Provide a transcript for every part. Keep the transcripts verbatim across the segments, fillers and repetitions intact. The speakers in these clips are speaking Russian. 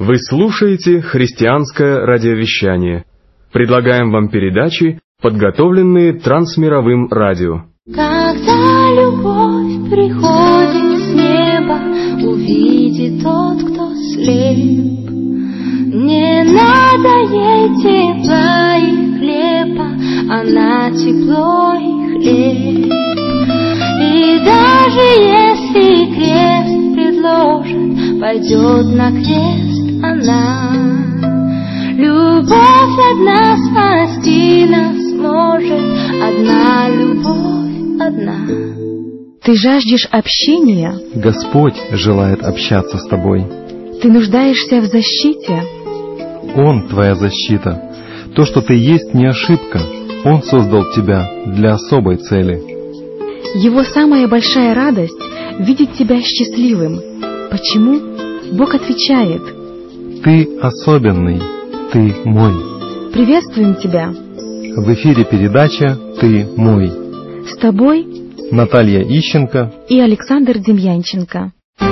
Вы слушаете христианское радиовещание. Предлагаем вам передачи, подготовленные Трансмировым радио. Когда любовь приходит с неба, увидит тот, кто слеп. Не надо ей тепла и хлеба, она тепло и хлеб. И даже если крест предложит, пойдет на крест она. Любовь одна спасти нас может, одна любовь одна. Ты жаждешь общения? Господь желает общаться с тобой. Ты нуждаешься в защите? Он твоя защита. То, что ты есть, не ошибка. Он создал тебя для особой цели. Его самая большая радость — видеть тебя счастливым. Почему? Бог отвечает: ты особенный, ты мой. Приветствуем тебя. В эфире передача «Ты мой». С тобой Наталья Ищенко и Александр Демьянченко.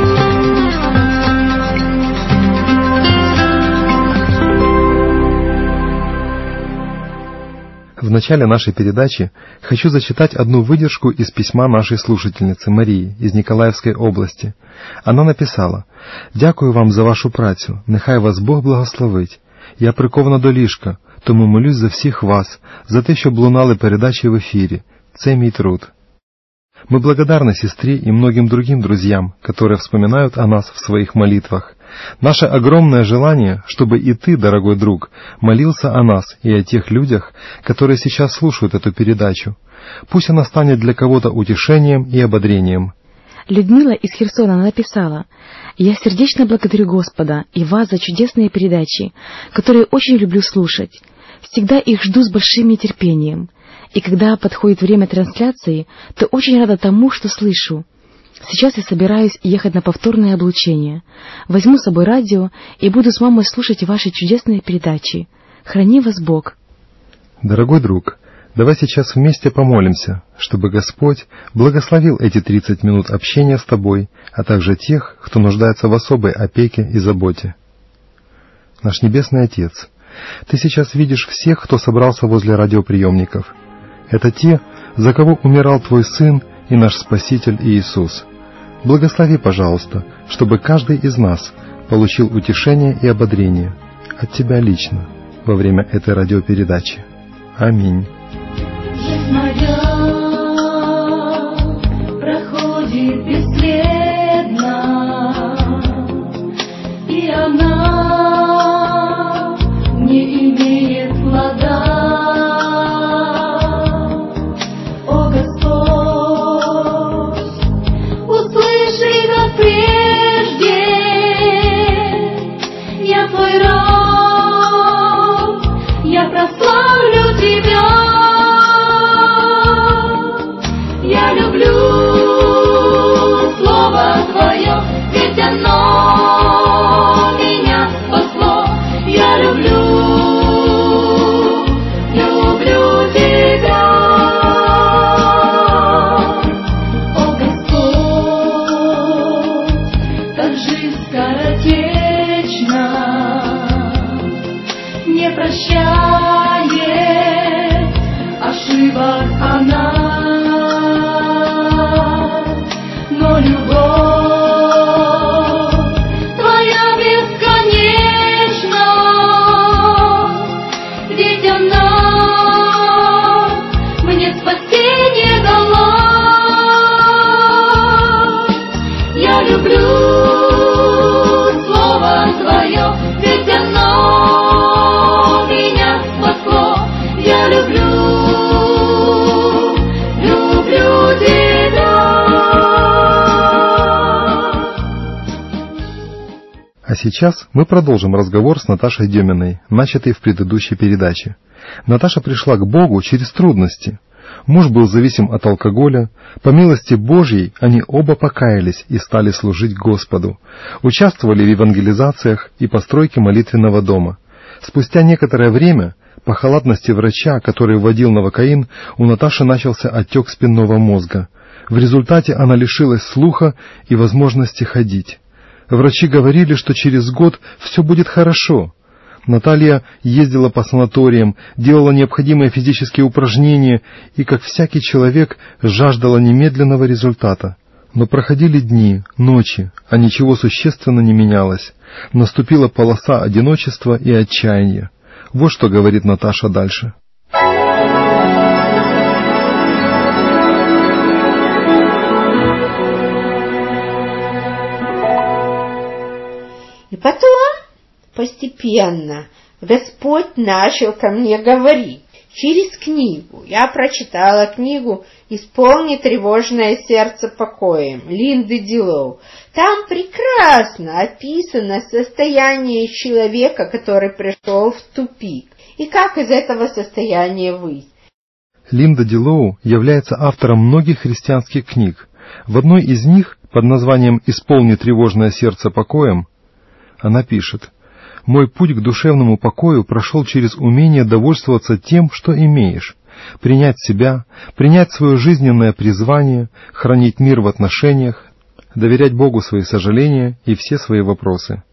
В начале нашей передачи хочу зачитать одну выдержку из письма нашей слушательницы Марии из Николаевской области. Она написала: «Дякую вам за вашу працю, нехай вас Бог благословить. Я прикована до ліжка, тому молюсь за всіх вас, за те, щоб лунали передачи в эфире. Це мій труд». Мы благодарны сестре и многим другим друзьям, которые вспоминают о нас в своих молитвах. Наше огромное желание, чтобы и ты, дорогой друг, молился о нас и о тех людях, которые сейчас слушают эту передачу. Пусть она станет для кого-то утешением и ободрением. Людмила из Херсона написала: «Я сердечно благодарю Господа и вас за чудесные передачи, которые очень люблю слушать. Всегда их жду с большим нетерпением. И когда подходит время трансляции, то очень рада тому, что слышу. Сейчас я собираюсь ехать на повторное облучение. Возьму с собой радио и буду с мамой слушать ваши чудесные передачи. Храни вас Бог». Дорогой друг, давай сейчас вместе помолимся, чтобы Господь благословил эти тридцать минут общения с тобой, а также тех, кто нуждается в особой опеке и заботе. Наш Небесный Отец, Ты сейчас видишь всех, кто собрался возле радиоприемников. Это те, за кого умирал Твой Сын и наш Спаситель Иисус. Благослови, пожалуйста, чтобы каждый из нас получил утешение и ободрение от Тебя лично во время этой радиопередачи. Аминь. Жизнь моя проходит бесследно, и она не имеет плода. О Господь, услыши, как прежде, я Твой раб, я прославлю Тебя. Я люблю Слово Твое, ведь оно меня спасло. Я люблю, люблю Тебя. О Господь, как жизнь скоротечна, не прощает ошибок она. Но любовь Твоя бесконечна, ведь она мне спасение дала. Я люблю Слово Твое, ведь оно меня спасло. Я люблю, люблю Тебя. А сейчас мы продолжим разговор с Наташей Деминой, начатый в предыдущей передаче. Наташа пришла к Богу через трудности. Муж был зависим от алкоголя. По милости Божьей они оба покаялись и стали служить Господу. Участвовали в евангелизациях и постройке молитвенного дома. Спустя некоторое время, по халатности врача, который вводил новокаин, у Наташи начался отек спинного мозга. В результате она лишилась слуха и возможности ходить. Врачи говорили, что через год все будет хорошо. Наталья ездила по санаториям, делала необходимые физические упражнения и, как всякий человек, жаждала немедленного результата. Но проходили дни, ночи, а ничего существенно не менялось. Наступила полоса одиночества и отчаяния. Вот что говорит Наташа дальше. И потом, постепенно, Господь начал ко мне говорить через книгу. Я прочитала книгу «Исполни тревожное сердце покоем» Линды Диллоу. Там прекрасно описано состояние человека, который пришел в тупик, и как из этого состояния выйти. Линда Диллоу является автором многих христианских книг. В одной из них, под названием «Исполни тревожное сердце покоем», она пишет: «Мой путь к душевному покою прошел через умение довольствоваться тем, что имеешь, принять себя, принять свое жизненное призвание, хранить мир в отношениях, доверять Богу свои сожаления и все свои вопросы».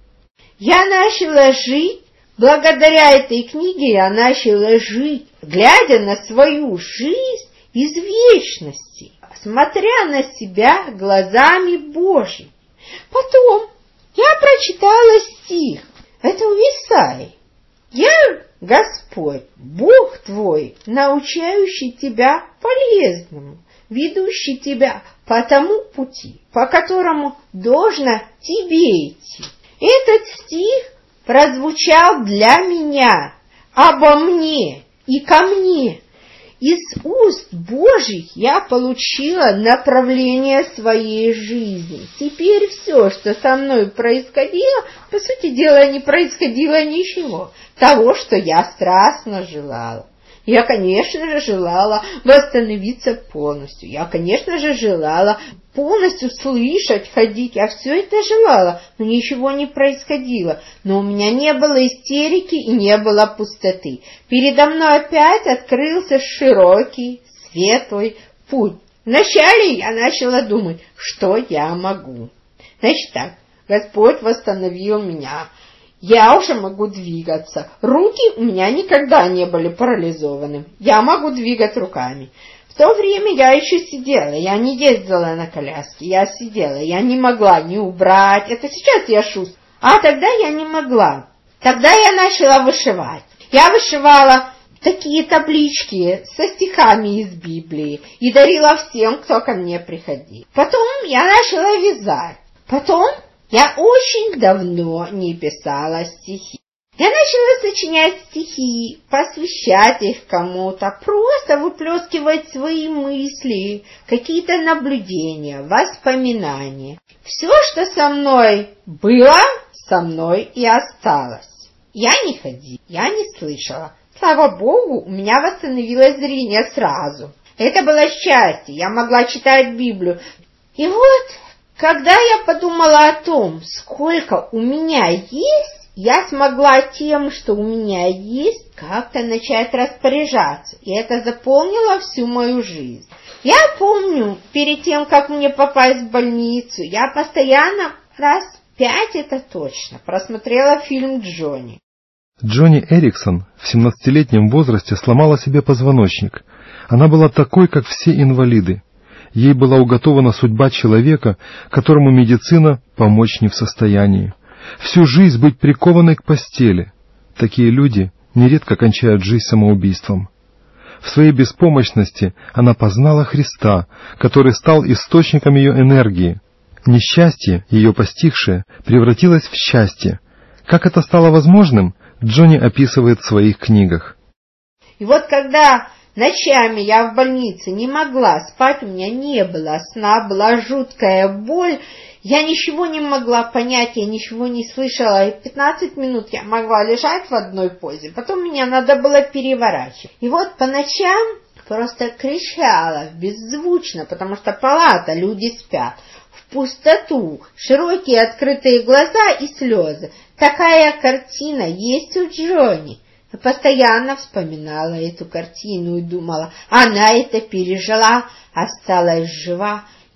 Я начала жить, благодаря этой книге я начала жить, глядя на свою жизнь из вечности, смотря на себя глазами Божьими. Потом я прочитала стих. Это у Исаии. «Я, Господь, Бог твой, научающий тебя полезному, ведущий тебя по тому пути, по которому должно тебе идти». Этот стих прозвучал для меня, обо мне и ко мне. Из уст Божьих я получила направление своей жизни. Теперь все, что со мной происходило, по сути дела, не происходило ничего. Того, что я страстно желала. Я, конечно же, желала восстановиться полностью. Я, конечно же, желала полностью слышать, ходить. Я все это желала, но ничего не происходило. Но у меня не было истерики и не было пустоты. Передо мной опять открылся широкий, светлый путь. Вначале я начала думать, что я могу. Значит так, Господь восстановил меня. Я уже могу двигаться. Руки у меня никогда не были парализованы. Я могу двигать руками. В то время я еще сидела. Я не ездила на коляске. Я сидела. Я не могла не убрать. Это сейчас я шусь. А тогда я не могла. Тогда я начала вышивать. Я вышивала такие таблички со стихами из Библии и дарила всем, кто ко мне приходил. Потом я начала вязать. Потом я очень давно не писала стихи. Я начала сочинять стихи, посвящать их кому-то, просто выплескивать свои мысли, какие-то наблюдения, воспоминания. Все, что со мной было, со мной и осталось. Я не ходила, я не слышала. Слава Богу, у меня восстановилось зрение сразу. Это было счастье, я могла читать Библию. И вот, когда я подумала о том, сколько у меня есть, я смогла тем, что у меня есть, как-то начать распоряжаться. И это заполнило всю мою жизнь. Я помню, перед тем, как мне попасть в больницу, я постоянно, раз пять это точно, просмотрела фильм «Джонни». Джонни Эриксон в семнадцатилетнем возрасте сломала себе позвоночник. Она была такой, как все инвалиды. Ей была уготована судьба человека, которому медицина помочь не в состоянии. Всю жизнь быть прикованной к постели. Такие люди нередко кончают жизнь самоубийством. В своей беспомощности она познала Христа, который стал источником ее энергии. Несчастье, ее постигшее, превратилось в счастье. Как это стало возможным, Джонни описывает в своих книгах. И вот когда ночами я в больнице не могла спать, у меня не было сна, была жуткая боль, я ничего не могла понять, я ничего не слышала, и пятнадцать минут я могла лежать в одной позе, потом меня надо было переворачивать. И вот по ночам просто кричала беззвучно, потому что палата, люди спят, в пустоту, широкие открытые глаза и слезы. Такая картина есть у Джонни. Я постоянно вспоминала эту картину и думала, она это пережила, осталась жива.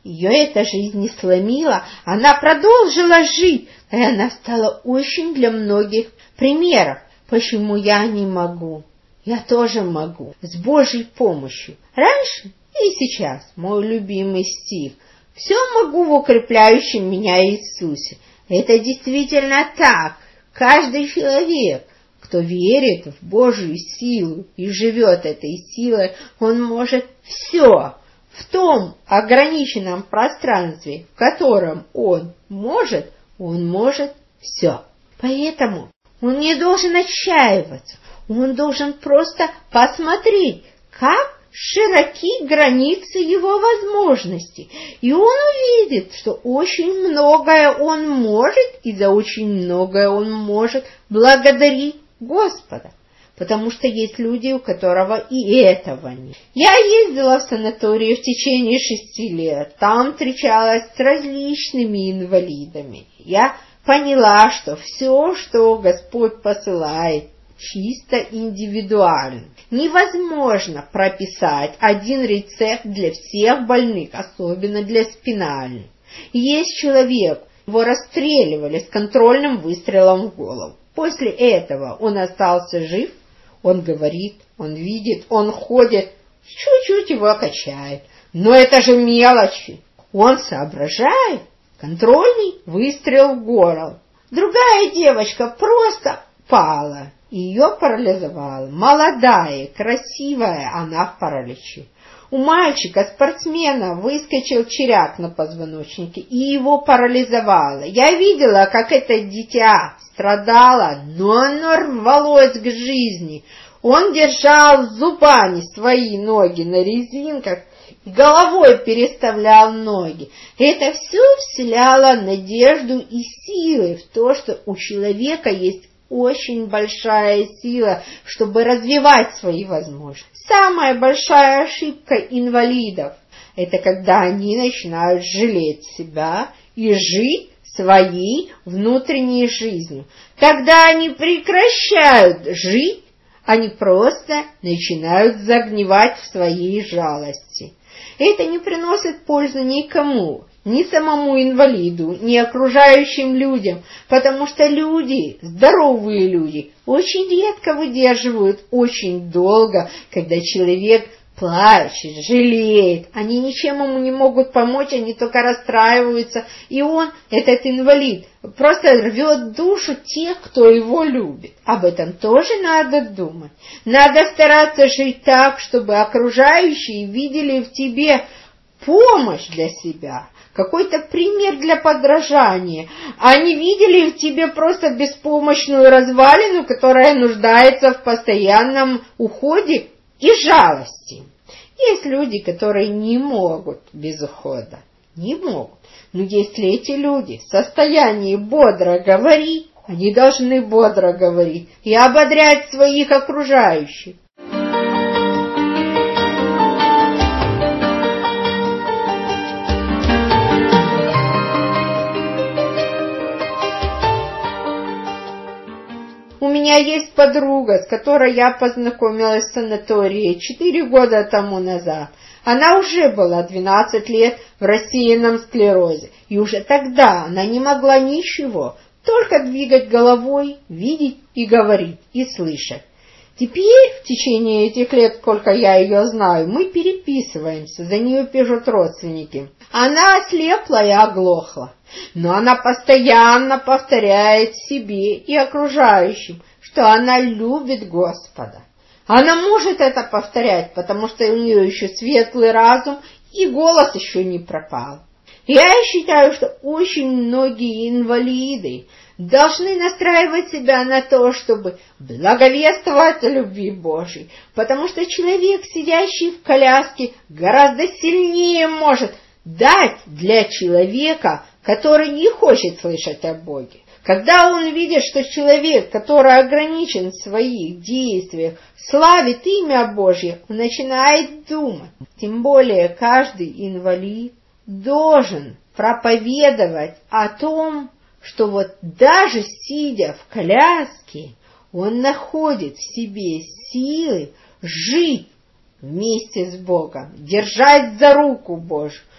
Ее эта жизнь не сломила, она продолжила жить, и она стала очень для многих примером. Почему я не могу? Я тоже могу, с Божьей помощью. Раньше и сейчас мой любимый стих. Все могу в укрепляющем меня Иисусе. Это действительно так. Каждый человек, кто верит в Божью силу и живет этой силой, он может все. В том ограниченном пространстве, в котором он может, он может все. Поэтому он не должен отчаиваться, он должен просто посмотреть, как широки границы его возможностей. И он увидит, что очень многое он может, и за очень многое он может благодарить Господа. Потому что есть люди, у которого и этого нет. Я ездила в санаторий в течение шести лет. Там встречалась с различными инвалидами. Я поняла, что все, что Господь посылает, чисто индивидуально. Невозможно прописать один рецепт для всех больных, особенно для спинальных. Есть человек, его расстреливали с контрольным выстрелом в голову. После этого он остался жив. Он говорит, он видит, он ходит, чуть-чуть его качает. Но это же мелочи. Он соображает. Контрольный выстрел в горло. Другая девочка просто пала. Ее парализовало. Молодая, красивая, она в параличе. У мальчика-спортсмена выскочил черяк на позвоночнике, и его парализовало. Я видела, как это дитя страдало, но оно рвалось к жизни. Он держал зубами свои ноги на резинках, головой переставлял ноги. Это все вселяло надежду и силы в то, что у человека есть очень большая сила, чтобы развивать свои возможности. Самая большая ошибка инвалидов – это когда они начинают жалеть себя и жить своей внутренней жизнью. Тогда они прекращают жить, они просто начинают загнивать в своей жалости. Это не приносит пользы никому, ни самому инвалиду, ни окружающим людям, потому что люди, здоровые люди, очень редко выдерживают очень долго, когда человек плачет, жалеет, они ничем ему не могут помочь, они только расстраиваются, и он, этот инвалид, просто рвет душу тех, кто его любит. Об этом тоже надо думать. Надо стараться жить так, чтобы окружающие видели в тебе помощь для себя, какой-то пример для подражания. Они видели в тебе просто беспомощную развалину, которая нуждается в постоянном уходе и жалости. Есть люди, которые не могут без ухода, не могут. Но если эти люди в состоянии бодро говорить, они должны бодро говорить и ободрять своих окружающих. У меня есть подруга, с которой я познакомилась в санатории четыре года тому назад. Она уже была двенадцать лет в рассеянном склерозе, и уже тогда она не могла ничего, только двигать головой, видеть и говорить, и слышать. Теперь, в течение этих лет, сколько я ее знаю, мы переписываемся, за нее пишут родственники. Она ослепла и оглохла, но она постоянно повторяет себе и окружающим, что она любит Господа. Она может это повторять, потому что у нее еще светлый разум и голос еще не пропал. Я считаю, что очень многие инвалиды должны настраивать себя на то, чтобы благовествовать о любви Божией, потому что человек, сидящий в коляске, гораздо сильнее может дать для человека, который не хочет слышать о Боге. Когда он видит, что человек, который ограничен в своих действиях, славит имя Божье, он начинает думать. Тем более каждый инвалид должен проповедовать о том, что вот даже сидя в коляске, он находит в себе силы жить вместе с Богом, держать за руку Божью,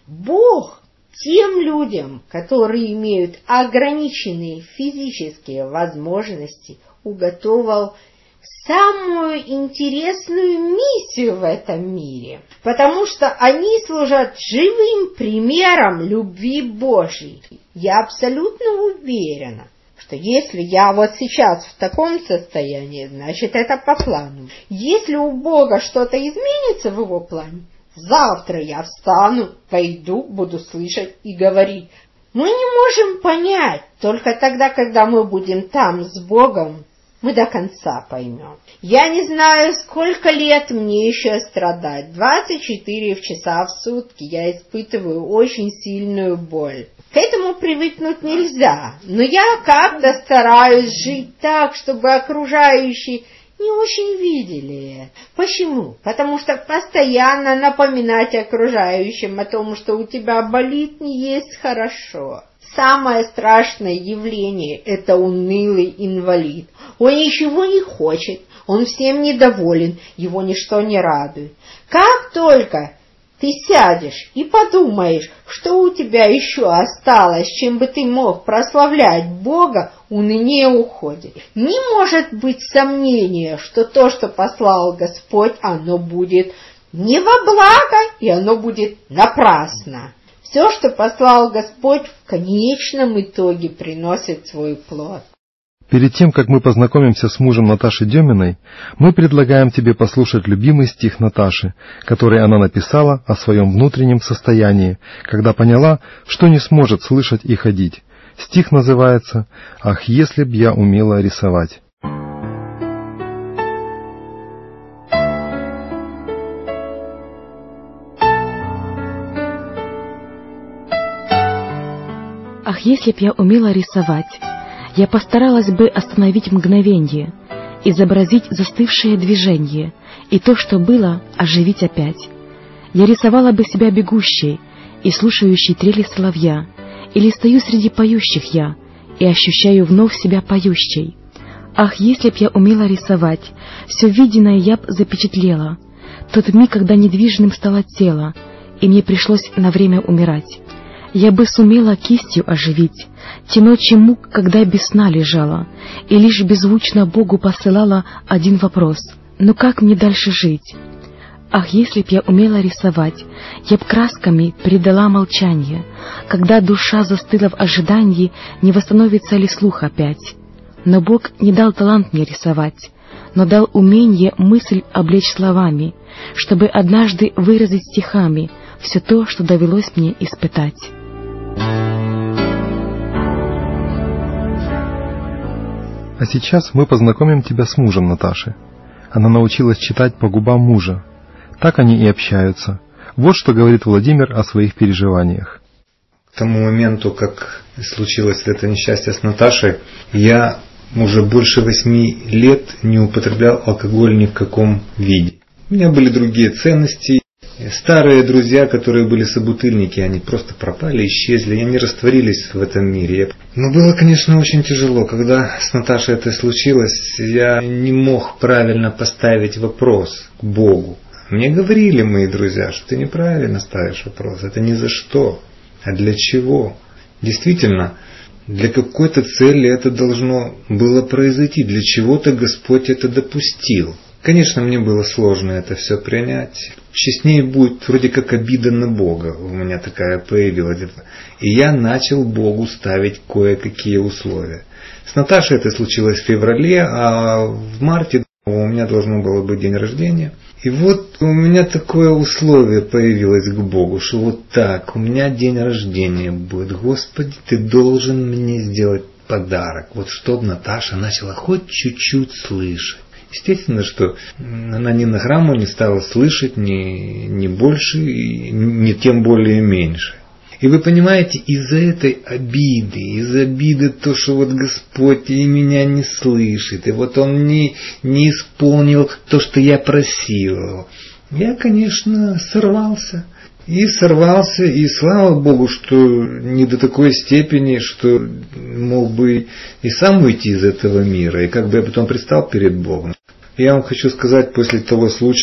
Бог тем людям, которые имеют ограниченные физические возможности, уготовил самую интересную миссию в этом мире, потому что они служат живым примером любви Божьей. Я абсолютно уверена, что если я вот сейчас в таком состоянии, значит это по плану. Если у Бога что-то изменится в его плане, завтра я встану, пойду, буду слышать и говорить. Мы не можем понять, только тогда, когда мы будем там с Богом, мы до конца поймем. Я не знаю, сколько лет мне еще страдать. двадцать четыре часа в сутки я испытываю очень сильную боль. К этому привыкнуть нельзя, но я как-то стараюсь жить так, чтобы окружающие не очень видели это. Почему? Потому что постоянно напоминать окружающим о том, что у тебя болит, не есть хорошо. Самое страшное явление – это унылый инвалид. Он ничего не хочет, он всем недоволен, его ничто не радует. Как только ты сядешь и подумаешь, что у тебя еще осталось, чем бы ты мог прославлять Бога, уныние уходит. Не может быть сомнения, что то, что послал Господь, оно будет не во благо, и оно будет напрасно. Все, что послал Господь, в конечном итоге приносит свой плод. Перед тем, как мы познакомимся с мужем Наташи Деминой, мы предлагаем тебе послушать любимый стих Наташи, который она написала о своем внутреннем состоянии, когда поняла, что не сможет слышать и ходить. Стих называется «Ах, если б я умела рисовать». Ах, если б я умела рисовать, я постаралась бы остановить мгновенье, изобразить застывшее движение, и то, что было, оживить опять. Я рисовала бы себя бегущей и слушающей трели соловья, или стою среди поющих я и ощущаю вновь себя поющей. Ах, если б я умела рисовать, все виденное я б запечатлела, тот миг, когда недвижным стало тело, и мне пришлось на время умирать. Я бы сумела кистью оживить те ночи мук, когда без сна лежала, и лишь беззвучно Богу посылала один вопрос: «Ну как мне дальше жить?» Ах, если б я умела рисовать, я б красками передала молчание, когда душа застыла в ожидании, не восстановится ли слух опять. Но Бог не дал талант мне рисовать, но дал умение мысль облечь словами, чтобы однажды выразить стихами все то, что довелось мне испытать. А сейчас мы познакомим тебя с мужем Наташи. Она научилась читать по губам мужа. Так они и общаются. Вот что говорит Владимир о своих переживаниях. К тому моменту, как случилось это несчастье с Наташей, я уже больше восьми лет не употреблял алкоголь ни в каком виде. У меня были другие ценности. Старые друзья, которые были собутыльники, они просто пропали, исчезли, они растворились в этом мире. Но было, конечно, очень тяжело. Когда с Наташей это случилось, я не мог правильно поставить вопрос к Богу. Мне говорили мои друзья, что ты неправильно ставишь вопрос. Это ни за что. А для чего? Действительно, для какой-то цели это должно было произойти. Для чего-то Господь это допустил. Конечно, мне было сложно это все принять. Честнее будет вроде как обида на Бога. У меня такая появилась. И я начал Богу ставить кое-какие условия. С Наташей это случилось в феврале, а в марте у меня должно было быть день рождения. И вот у меня такое условие появилось к Богу, что вот так, у меня день рождения будет. Господи, ты должен мне сделать подарок. Вот чтобы Наташа начала хоть чуть-чуть слышать. Естественно, что она ни на грамму не стала слышать, ни, ни больше, ни тем более меньше. И вы понимаете, из-за этой обиды, из-за обиды то, что вот Господь и меня не слышит, и вот Он не, не исполнил то, что я просил Его, я, конечно, сорвался. И сорвался, и слава Богу, что не до такой степени, что мог бы и сам уйти из этого мира, и как бы я потом предстал перед Богом. Я вам хочу сказать, после того случая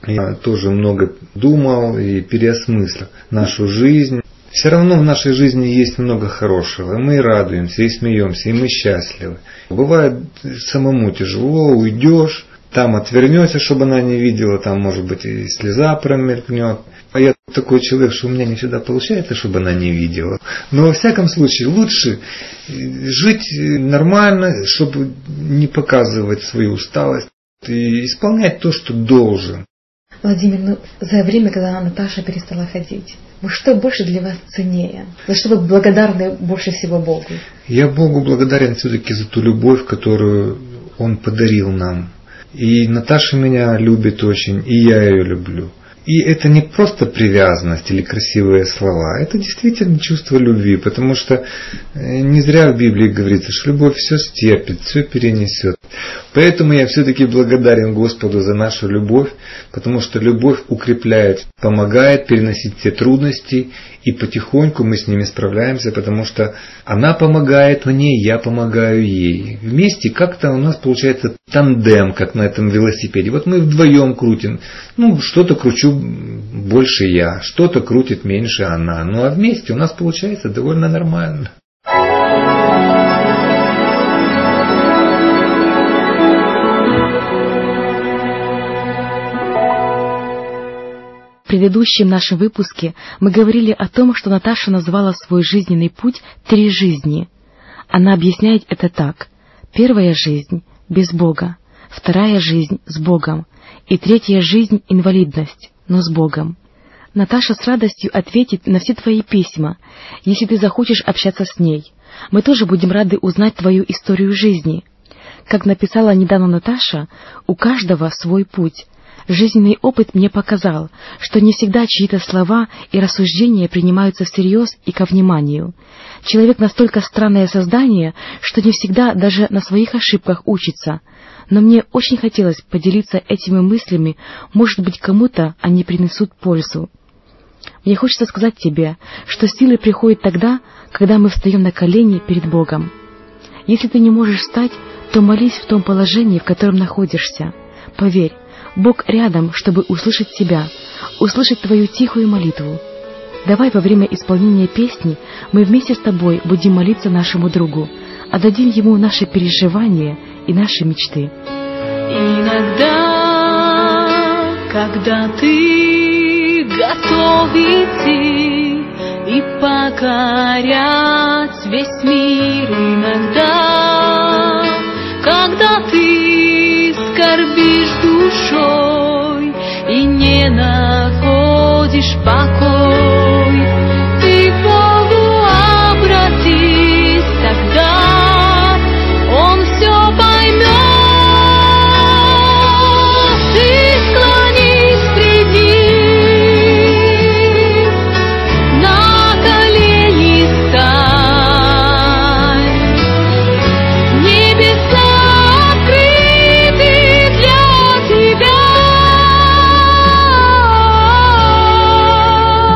Я тоже много думал и переосмыслил нашу жизнь. Все равно в нашей жизни есть много хорошего. И мы и радуемся, и смеемся, и мы счастливы. Бывает самому тяжело, уйдешь, там отвернешься, чтобы она не видела, там, может быть, и слеза промелькнет. А я такой человек, что у меня не всегда получается, чтобы она не видела. Но во всяком случае лучше жить нормально, чтобы не показывать свою усталость и исполнять то, что должен. Владимир, ну, за время, когда Наташа перестала ходить, вот что больше для вас ценнее? За что вы благодарны больше всего Богу? Я Богу благодарен все-таки за ту любовь, которую Он подарил нам. И Наташа меня любит очень, и я ее люблю. И это не просто привязанность или красивые слова, это действительно чувство любви, потому что не зря в Библии говорится, что любовь все стерпит, все перенесет. Поэтому я все-таки благодарен Господу за нашу любовь, потому что любовь укрепляет, помогает переносить все трудности, и потихоньку мы с ними справляемся, потому что она помогает мне, я помогаю ей. Вместе как-то у нас получается тандем, как на этом велосипеде. Вот мы вдвоем крутим. Ну, что-то кручу больше я, что-то крутит меньше она. Ну, а вместе у нас получается довольно нормально. В предыдущем нашем выпуске мы говорили о том, что Наташа назвала свой жизненный путь «три жизни». Она объясняет это так. Первая жизнь – без Бога, вторая жизнь – с Богом, и третья жизнь – инвалидность, но с Богом. Наташа с радостью ответит на все твои письма, если ты захочешь общаться с ней. Мы тоже будем рады узнать твою историю жизни. Как написала недавно Наташа, у каждого свой путь. Жизненный опыт мне показал, что не всегда чьи-то слова и рассуждения принимаются всерьез и ко вниманию. Человек настолько странное создание, что не всегда даже на своих ошибках учится. Но мне очень хотелось поделиться этими мыслями, может быть, кому-то они принесут пользу. Мне хочется сказать тебе, что силы приходят тогда, когда мы встаем на колени перед Богом. Если ты не можешь встать, то молись в том положении, в котором находишься. Поверь, Бог рядом, чтобы услышать тебя, услышать твою тихую молитву. Давай во время исполнения песни мы вместе с тобой будем молиться нашему другу, отдадим ему наши переживания и наши мечты. Иногда, когда ты готов идти и покорять весь мир, иногда, когда ты скорбишь душой и не находишь покой, ты к Богу обратись, тогда Он все поймет. Ты склонись приди, на колени стань, небеса открыты для тебя.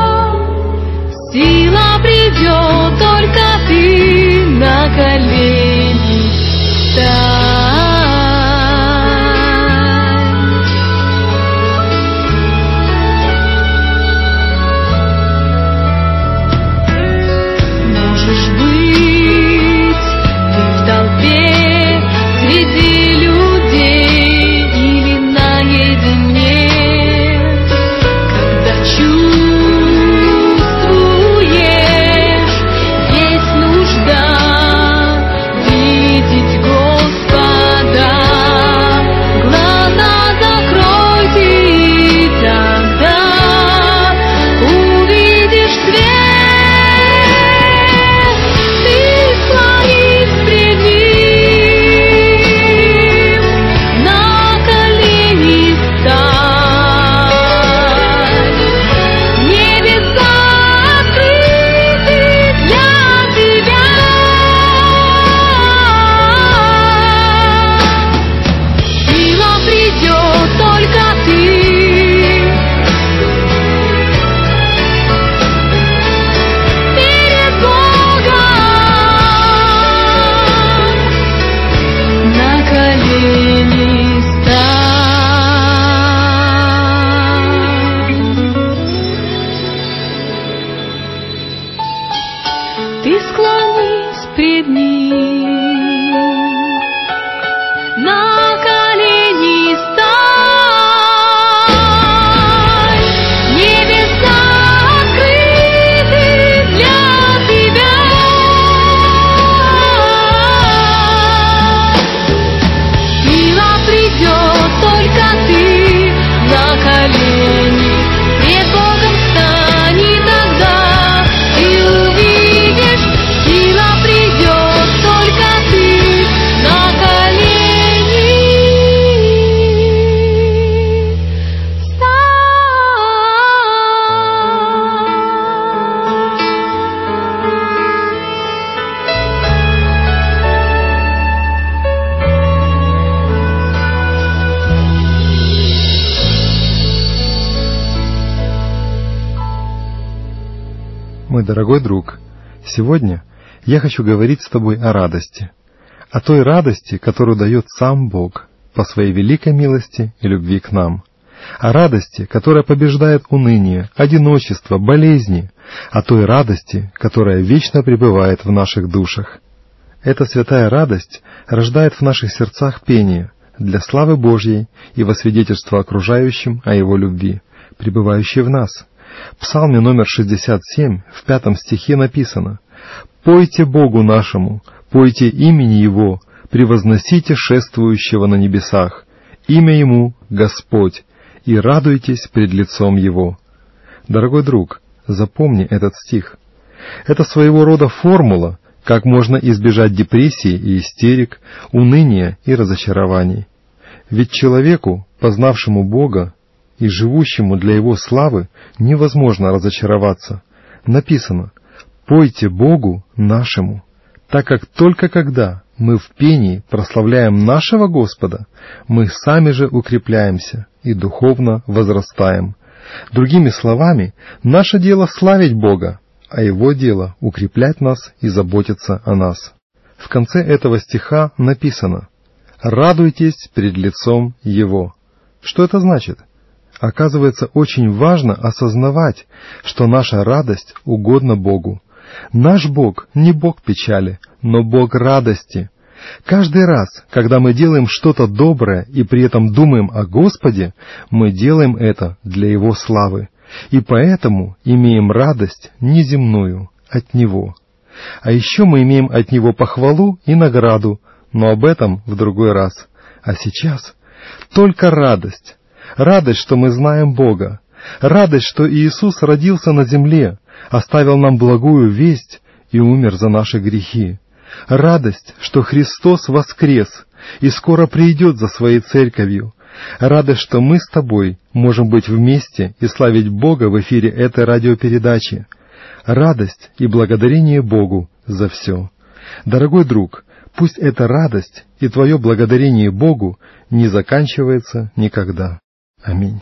Мой дорогой друг, сегодня я хочу говорить с тобой о радости, о той радости, которую дает сам Бог по своей великой милости и любви к нам, о радости, которая побеждает уныние, одиночество, болезни, о той радости, которая вечно пребывает в наших душах. Эта святая радость рождает в наших сердцах пение для славы Божьей и во свидетельство окружающим о Его любви, пребывающей в нас. В Псалме номер шестьдесят семь, в пятом стихе написано: «Пойте Богу нашему, пойте имени Его, превозносите шествующего на небесах, имя Ему — Господь, и радуйтесь пред лицом Его». Дорогой друг, запомни этот стих. Это своего рода формула, как можно избежать депрессии и истерик, уныния и разочарований. Ведь человеку, познавшему Бога и живущему для Его славы, невозможно разочароваться. Написано: «Пойте Богу нашему», так как только когда мы в пении прославляем нашего Господа, мы сами же укрепляемся и духовно возрастаем. Другими словами, наше дело славить Бога, а Его дело укреплять нас и заботиться о нас. В конце этого стиха написано: «Радуйтесь пред лицом Его». Что это значит? Оказывается, очень важно осознавать, что наша радость угодна Богу. Наш Бог не Бог печали, но Бог радости. Каждый раз, когда мы делаем что-то доброе и при этом думаем о Господе, мы делаем это для Его славы, и поэтому имеем радость неземную от Него. А еще мы имеем от Него похвалу и награду, но об этом в другой раз. А сейчас только радость. Радость, что мы знаем Бога. Радость, что Иисус родился на земле, оставил нам благую весть и умер за наши грехи. Радость, что Христос воскрес и скоро придет за Своей церковью. Радость, что мы с тобой можем быть вместе и славить Бога в эфире этой радиопередачи. Радость и благодарение Богу за все. Дорогой друг, пусть эта радость и твое благодарение Богу не заканчивается никогда. Аминь.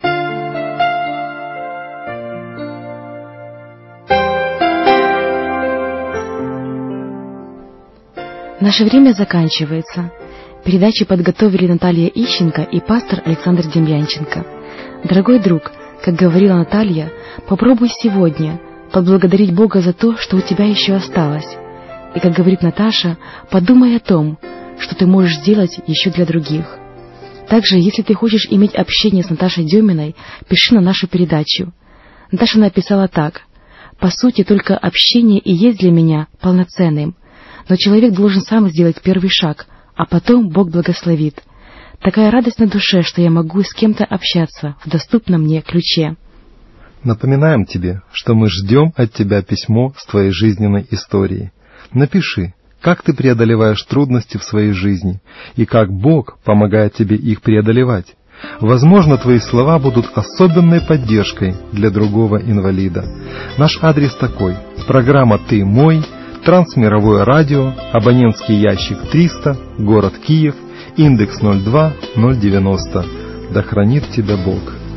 Наше время заканчивается. Передачи подготовили Наталья Ищенко и пастор Александр Демьянченко. Дорогой друг, как говорила Наталья, попробуй сегодня поблагодарить Бога за то, что у тебя еще осталось. И, как говорит Наташа, подумай о том, что ты можешь сделать еще для других. Также, если ты хочешь иметь общение с Наташей Деминой, пиши на нашу передачу. Наташа написала так: «По сути, только общение и есть для меня полноценным. Но человек должен сам сделать первый шаг, а потом Бог благословит. Такая радость на душе, что я могу с кем-то общаться в доступном мне ключе». Напоминаем тебе, что мы ждем от тебя письмо с твоей жизненной историей. Напиши, как ты преодолеваешь трудности в своей жизни и как Бог помогает тебе их преодолевать. Возможно, твои слова будут особенной поддержкой для другого инвалида. Наш адрес такой: программа «Ты мой», Трансмировое радио, абонентский ящик триста, город Киев, индекс ноль два ноль девяносто. Да хранит тебя Бог.